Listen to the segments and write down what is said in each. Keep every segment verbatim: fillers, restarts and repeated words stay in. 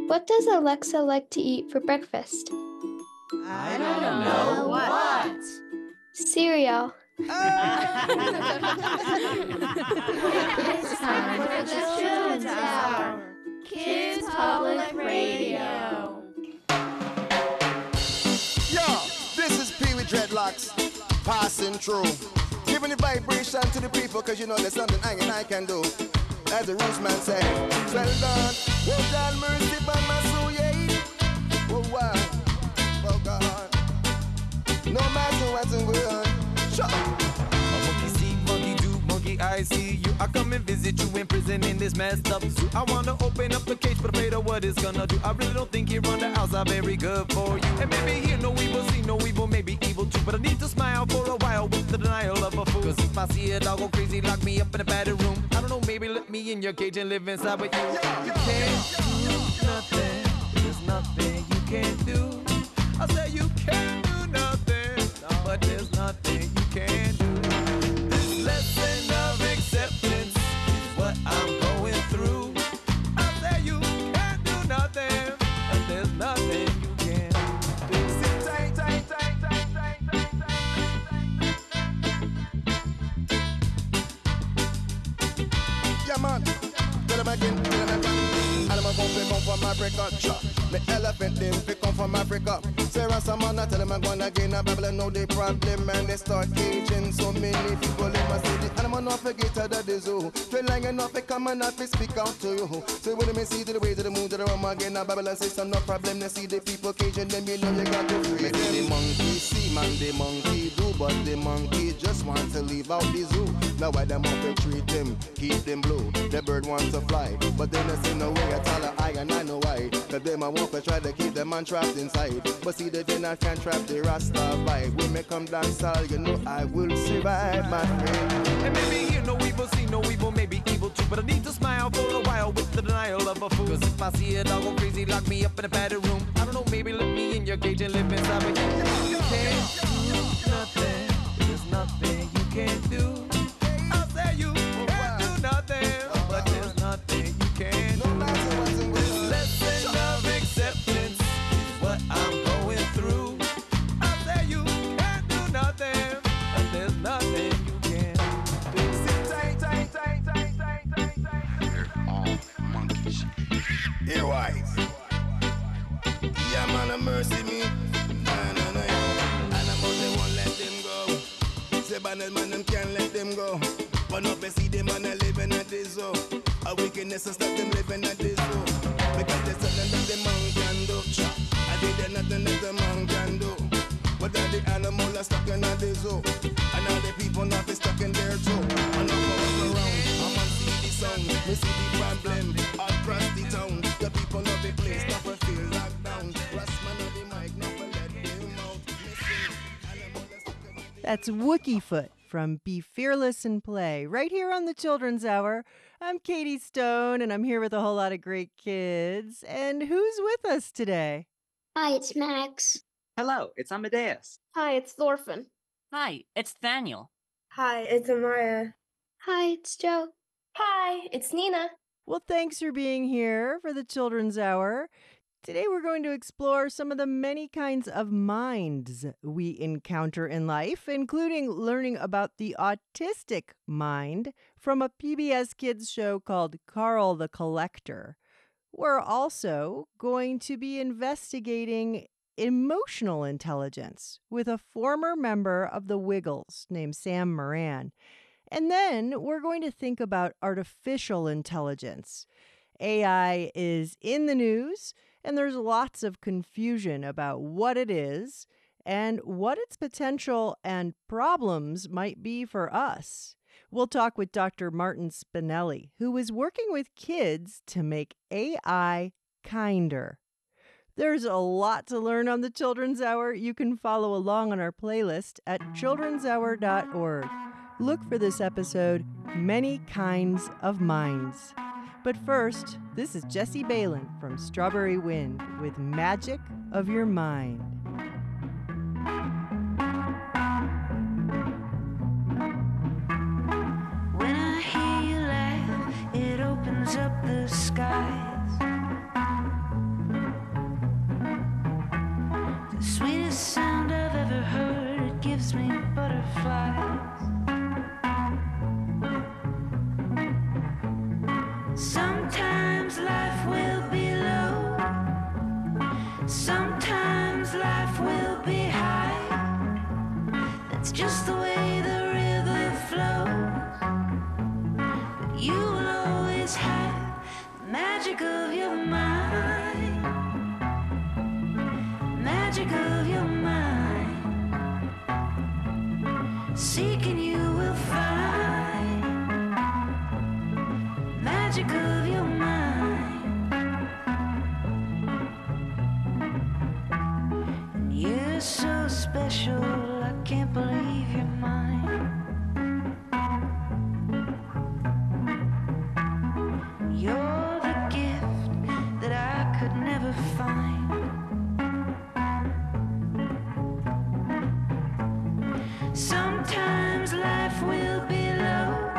What does Alexa like to eat for breakfast? I don't know. What? Cereal. It's time for the Children's Hour. Kids Public Radio. Yo, this is Pee Wee Dreadlocks, passing through. Giving the vibration to the people, cause you know there's something I and I can do. As the roots man say, well done, oh God, mercy by my soul, yeah. Oh wow, oh God, no matter what's going on, sure. Monkey see, monkey do, monkey I see you. I come and visit you in prison in this messed up zoo. I wanna open up the cage, but afraid of what it's gonna do. I really don't think here on the house are very good for you. And maybe here no evil, see no evil, maybe evil too. But I need to smile for a while with the denial of a fool. Cause if I see it, I'll go crazy, lock me up in a padded room. I don't know, maybe let me in your cage and live inside with you. You can't do nothing, there's nothing you can't do. I say you can't do nothing, but there's nothing you can't do. This lesson of acceptance is what I'm going through. I say you can't do nothing, but there's nothing you can't do. Sit tight, tight, tight, tight, tight, tight, tight. Yeah man, tell them again, tell them again. And I'm a come come from Africa, chop. The elephant them pick come from Africa. Sarah Samana tell them I'm gonna again. A Babylon know the problem and they start caging so many people in my city. And I'm not forget that the zoo. Feel like enough to come and not to speak out to you. So when they see to the way to the moon to the room again, a Babylon says some no problem. They see the people caging them, you know you got to free them. The monkey see man, the monkey do, but the monkey just want to leave out the zoo. Now why them up and treat them, keep them blue. The bird wants to fly, but then they see no way at all. I and I know why. Cause them I walk and try to keep them man trapped inside. But see the dinner can't trap the Rasta vibe. When me come dance all, you know I will survive, my friend. And maybe here no evil, see no evil, maybe evil too. But I need to smile for a while with the denial of a fool. Cause if I see it, I'll go crazy, lock me up in a padded room. I don't know, maybe let me in your cage and live inside with you. You can't do nothing, there's nothing you can't do. I say you can't do nothing, but there's nothing you can't do. This lesson of acceptance is what I'm going through. I say you can't do nothing, but there's nothing you can't do. Sit tight, tight, tight, tight, tight, tight, tight. They're all monkeys. Earwise. Yeah, man, have mercy me. Nah, nah, nah. Animals, they won't let them go. Say, banners, man, them can't let them go. But now they see them, man, are living at this zoo. A wickedness and stop them living at this zoo. Because they said that the man can do. I did there nothing that the man can do. But all the animals are stuck in at the zoo. And all the people not be stuck in there too. And now I walk around, I'm on see the sound. We see the problem all across the town. The people of the place never feel locked down. Rastman of the mic never let them out. Listen, animals are stuck in the That's Wookiefoot from Be Fearless and Play, right here on the Children's Hour. I'm Katie Stone, and I'm here with a whole lot of great kids. And who's with us today? Hi, it's Max. Hello, it's Amadeus. Hi, it's Thorfinn. Hi, it's Daniel. Hi, it's Amaya. Hi, it's Joe. Hi, it's Nina. Well, thanks for being here for the Children's Hour. Today we're going to explore some of the many kinds of minds we encounter in life, including learning about the autistic mind from a P B S Kids show called Carl the Collector. We're also going to be investigating emotional intelligence with a former member of the Wiggles named Sam Moran. And then we're going to think about artificial intelligence. A I is in the news, and there's lots of confusion about what it is and what its potential and problems might be for us. We'll talk with Doctor Martin Spinelli, who is working with kids to make A I kinder. There's a lot to learn on the Children's Hour. You can follow along on our playlist at children's hour dot org. Look for this episode, Many Kinds of Minds. But first, this is Jesse Balin from Strawberry Wind with Magic of Your Mind. When I hear you laugh, it opens up the skies. Seeking you will find magic of your mind. And you're so special, I can't believe you're mine. You're the gift that I could never find. Sometimes life will be low,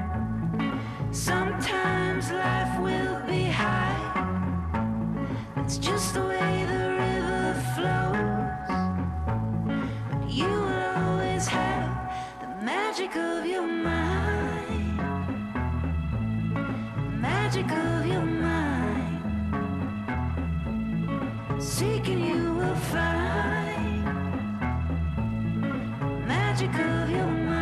sometimes life will be high. That's just the way the river flows. But you will always have the magic of your mind, the magic of your mind. Seeking you will find magic of your mind.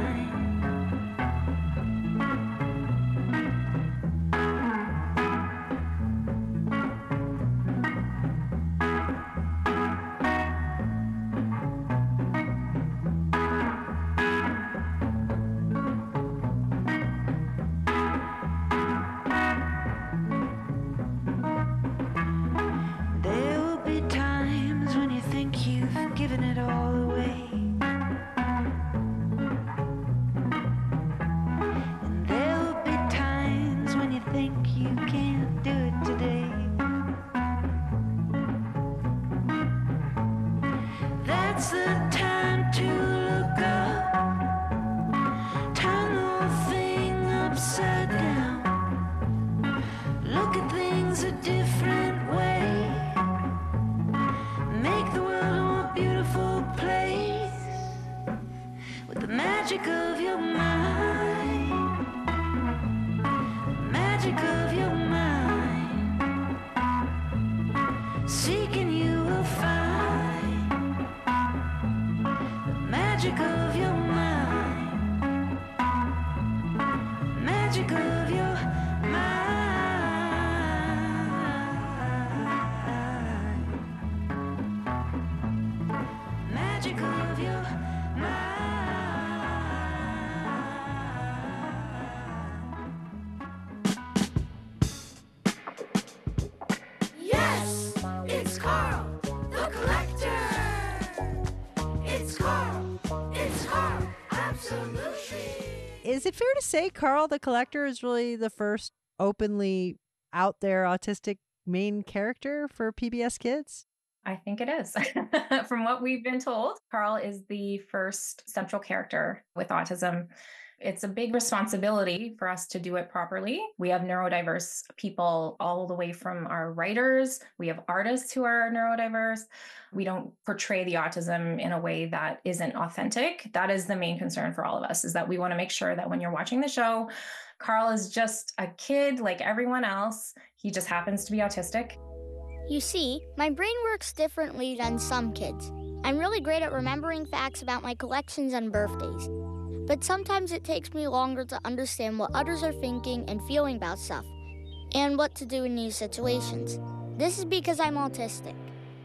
There will be times when you think you've given it all away. And there will be times when you think you can't do it today. That's the time to look up, turn the whole thing upside down, look at things a different way, make the world a more beautiful place with the magic of your mind, the magic of your mind. Seeking you will find the magic of your mind, magic of your mind. Magic of your mind. Yes, it's Carl, the collector. It's Carl, it's Carl, absolutely. Is it fair to say Carl the Collector is really the first openly out there autistic main character for P B S Kids? I think it is. From what we've been told, Carl is the first central character with autism. It's a big responsibility for us to do it properly. We have neurodiverse people all the way from our writers. We have artists who are neurodiverse. We don't portray the autism in a way that isn't authentic. That is the main concern for all of us, is that we want to make sure that when you're watching the show, Carl is just a kid like everyone else. He just happens to be autistic. You see, my brain works differently than some kids. I'm really great at remembering facts about my collections and birthdays. But sometimes it takes me longer to understand what others are thinking and feeling about stuff, and what to do in these situations. This is because I'm autistic.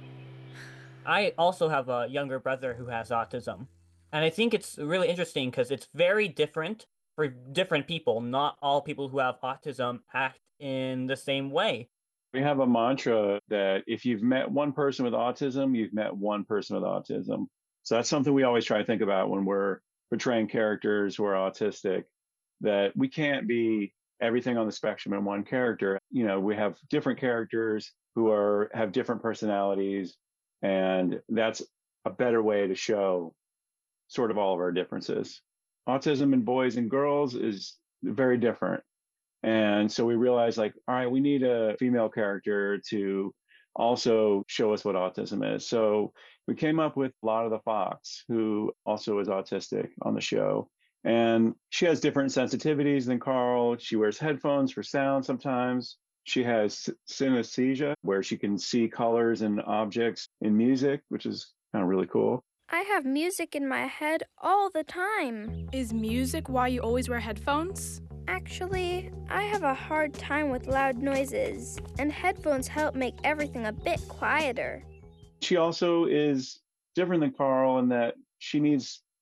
I also have a younger brother who has autism. And I think it's really interesting because it's very different for different people. Not all people who have autism act in the same way. We have a mantra that if you've met one person with autism, you've met one person with autism. So that's something we always try to think about when we're portraying characters who are autistic, that we can't be everything on the spectrum in one character. You know, we have different characters who are have different personalities, and that's a better way to show sort of all of our differences. Autism in boys and girls is very different. And so we realized, like, all right, we need a female character to also show us what autism is. So we came up with Lotta the Fox, who also is autistic on the show. And she has different sensitivities than Carl. She wears headphones for sound sometimes. She has synesthesia, where she can see colors and objects in music, which is kind of really cool. I have music in my head all the time. Is music why you always wear headphones? Actually, I have a hard time with loud noises, and headphones help make everything a bit quieter. She also is different than Carl in that she needs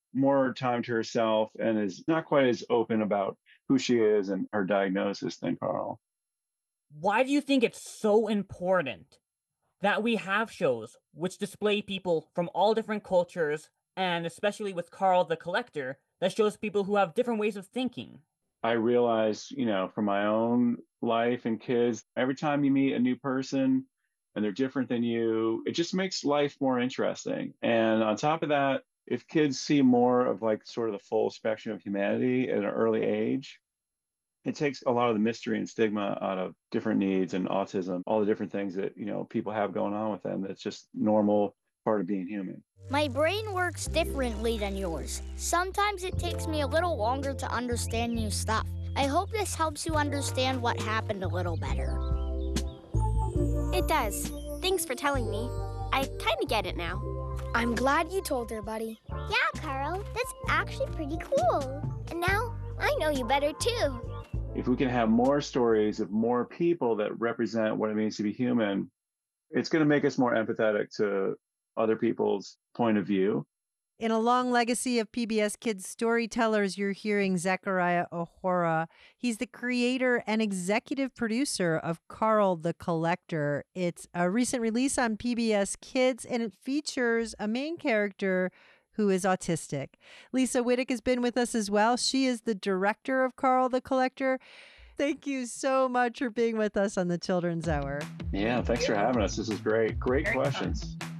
more time to herself and is not quite as open about who she is and her diagnosis than Carl. Why do you think it's so important that we have shows which display people from all different cultures, and especially with Carl the Collector, that shows people who have different ways of thinking? I realized, you know, from my own life and kids, every time you meet a new person and they're different than you, it just makes life more interesting. And on top of that, if kids see more of like sort of the full spectrum of humanity at an early age, it takes a lot of the mystery and stigma out of different needs and autism, all the different things that, you know, people have going on with them. That's just normal part of being human. My brain works differently than yours. Sometimes it takes me a little longer to understand new stuff. I hope this helps you understand what happened a little better. It does. Thanks for telling me. I kind of get it now. I'm glad you told her, buddy. Yeah, Carl, that's actually pretty cool. And now I know you better too. If we can have more stories of more people that represent what it means to be human, it's going to make us more empathetic to other people's point of view. In a long legacy of P B S Kids storytellers, you're hearing Zechariah Ohora. He's the creator and executive producer of Carl the Collector. It's a recent release on P B S Kids, and it features a main character who is autistic. Lisa Wittick has been with us as well. She is the director of Carl the Collector. Thank you so much for being with us on the Children's Hour. Yeah, thanks for having us. This is great. Great Very questions. fun.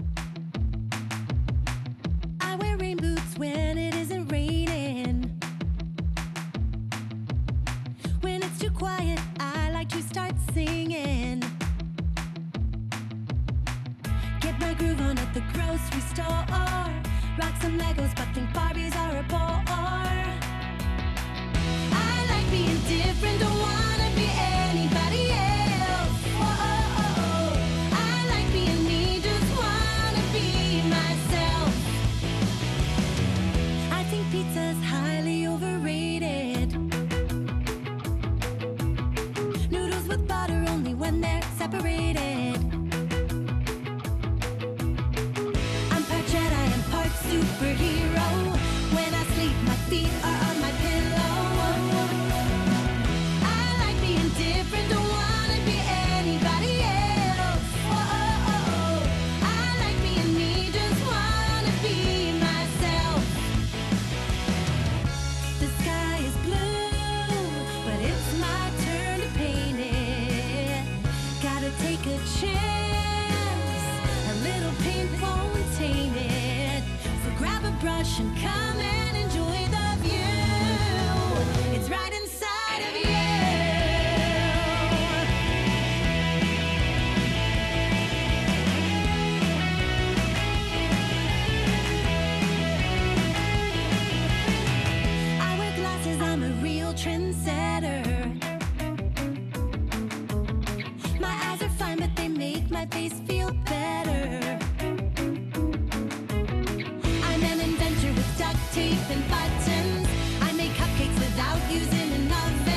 I wear rain boots when it isn't raining. When it's too quiet, I like to start singing. Get my groove on at the grocery store. Rock some Legos, but think Barbies are a bore. I like being different, don't wanna be anybody else. Whoa, I like being me, just wanna be myself. I think pizza's highly overrated. Noodles with butter only when they're separated. I'm part Jedi and part superhero. When I sleep, my feet are on my pillow. I like being different, don't wanna be anybody else. Whoa, I like being me, just wanna be myself. The sky is blue, but it's my turn to paint it. Gotta take a chance, a little paint won't taint it. So grab a brush and come and enjoy the view. It's right inside of you. I wear glasses, I'm a real trendsetter. My eyes are fine, but they make my face feel better. I'm an inventor with duct tape and buttons. I make cupcakes without using an oven.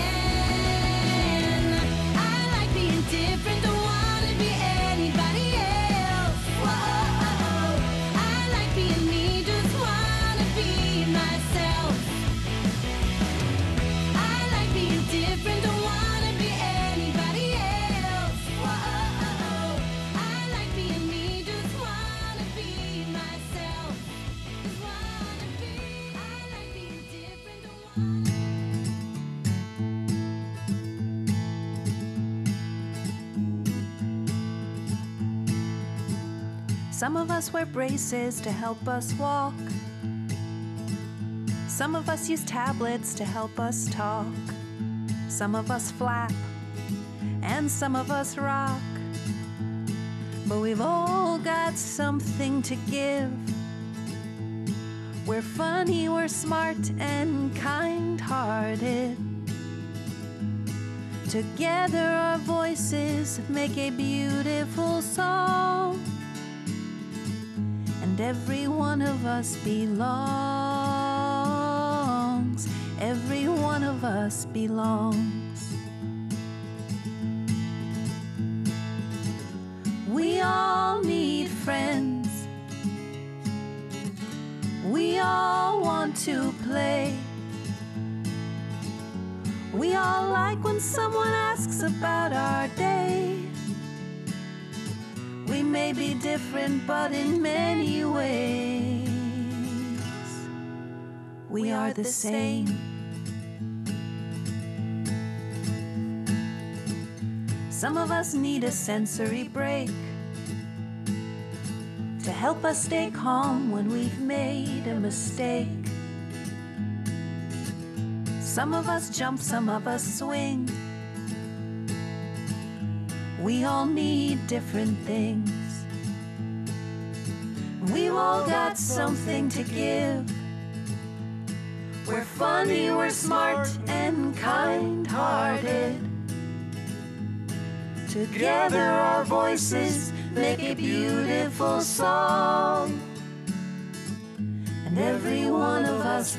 I like being different, don't wanna be anybody else. Whoa, I like being me, just wanna be myself. I like being different, don't wanna be anybody else. Whoa, I like being me, just wanna be myself. Just wanna be, I like being different, don't wanna. Some of us wear braces to help us walk. Some of us use tablets to help us talk. Some of us flap, and some of us rock. But we've all got something to give. We're funny, we're smart, and kind-hearted. Together our voices make a beautiful song. And every one of us belongs. Every one of us belongs. We all need friends. We all want to play. We all like when someone asks about our day. We may be different, but in many ways we are the same. Some of us need a sensory break to help us stay calm when we've made a mistake. Some of us jump, some of us swing. We all need different things. We've all got something to give. We're funny, we're smart, and kind-hearted. Together our voices make a beautiful song. And every one of us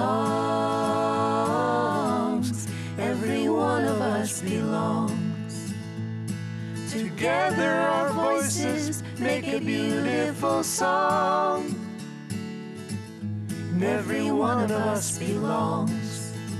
belongs. Every one of us belongs. Together our voices make a beautiful song. And every one of us belongs.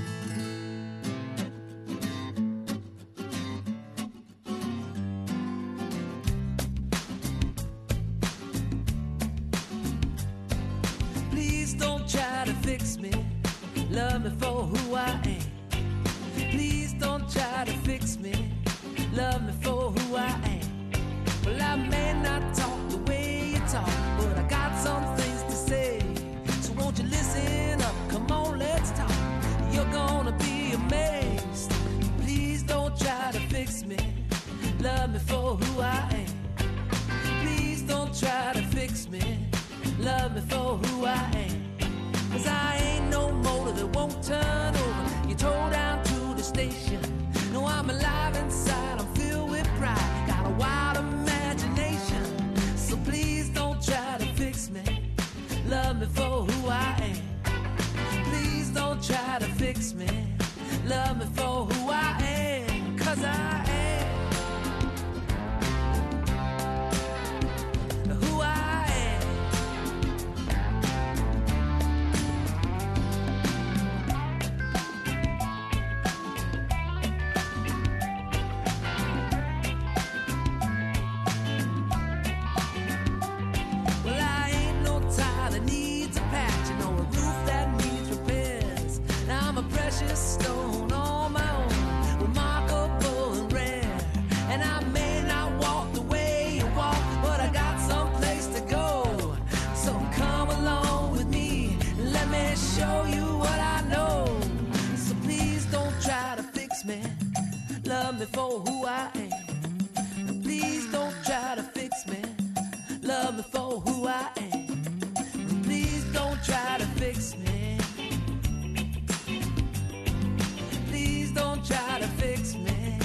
Please don't try to fix me. Love me for who I am. Please don't try to fix me. Love me for who I am. Well, I may not talk the way you talk, but I got some things to say. So won't you listen up? Come on, let's talk. You're gonna be amazed. Please don't try to fix me. Love me for who I am. Please don't try to fix me. Love me for who I am. Cause I ain't no motor that won't turn over. You towed down to the station. No, I'm alive inside, I'm filled with pride. Got a wild imagination. So please don't try to fix me. Love me for who I am. Please don't try to fix me. Love me for who I am. Cause I am who I am. Well, I ain't no tile that needs a patch, you know, a roof that needs repairs. Now I'm a precious stone on my own, remarkable and rare. And I may not walk the way you walk, but I got some place to go. So come along with me and let me show you what I know. So please don't try to fix me. Love me for who I am. And please don't try to fix me. Love me for who I am. And please don't try to fix me. Please don't try to fix me.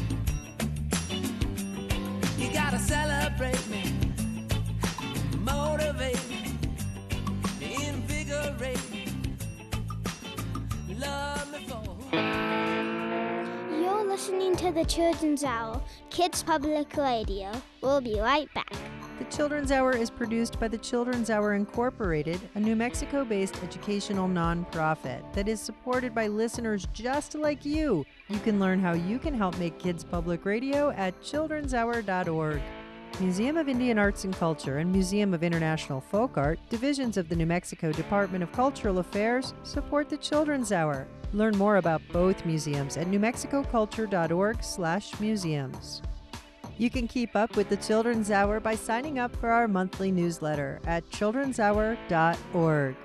You gotta celebrate me, motivate me, invigorate me. Love me for who I am. You're listening to the Children's Hour, Kids Public Radio. We'll be right back. The Children's Hour is produced by the Children's Hour Incorporated, a New Mexico-based educational nonprofit that is supported by listeners just like you. You can learn how you can help make Kids Public Radio at children's hour dot org. Museum of Indian Arts and Culture and Museum of International Folk Art, divisions of the New Mexico Department of Cultural Affairs, support the Children's Hour. Learn more about both museums at new mexico culture dot org slash museums. You can keep up with the Children's Hour by signing up for our monthly newsletter at children's hour dot org.